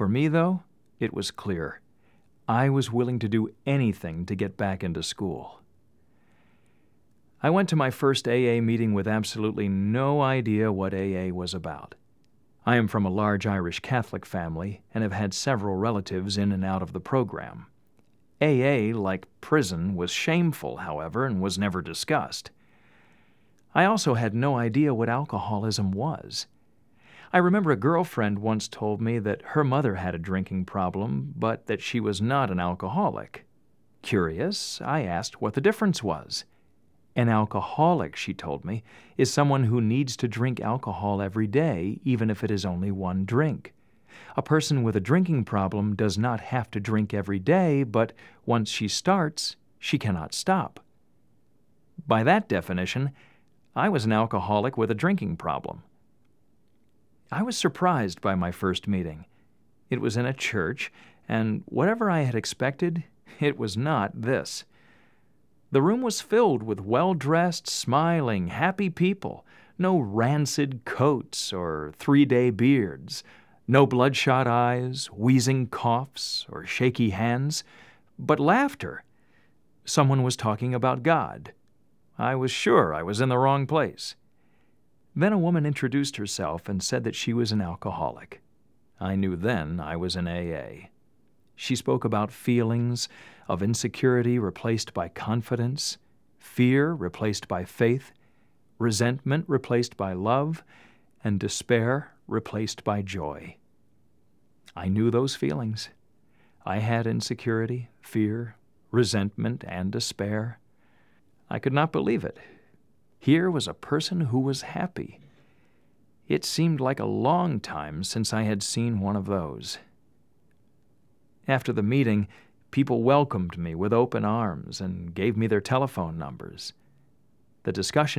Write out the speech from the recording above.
For me, though, it was clear. I was willing to do anything to get back into school. I went to my first AA meeting with absolutely no idea what AA was about. I am from a large Irish Catholic family and have had several relatives in and out of the program. AA, like prison, was shameful, however, and was never discussed. I also had no idea what alcoholism was. I remember a girlfriend once told me that her mother had a drinking problem, but that she was not an alcoholic. Curious, I asked what the difference was. An alcoholic, she told me, is someone who needs to drink alcohol every day, even if it is only one drink. A person with a drinking problem does not have to drink every day, but once she starts, she cannot stop. By that definition, I was an alcoholic with a drinking problem. I was surprised by my first meeting. It was in a church, and whatever I had expected, it was not this. The room was filled with well-dressed, smiling, happy people. No rancid coats or 3-day beards. No bloodshot eyes, wheezing coughs, or shaky hands. But laughter. Someone was talking about God. I was sure I was in the wrong place. Then a woman introduced herself and said that she was an alcoholic. I knew then I was in AA. She spoke about feelings of insecurity replaced by confidence, fear replaced by faith, resentment replaced by love, and despair replaced by joy. I knew those feelings. I had insecurity, fear, resentment, and despair. I could not believe it. Here was a person who was happy. It seemed like a long time since I had seen one of those. After the meeting, people welcomed me with open arms and gave me their telephone numbers. The discussion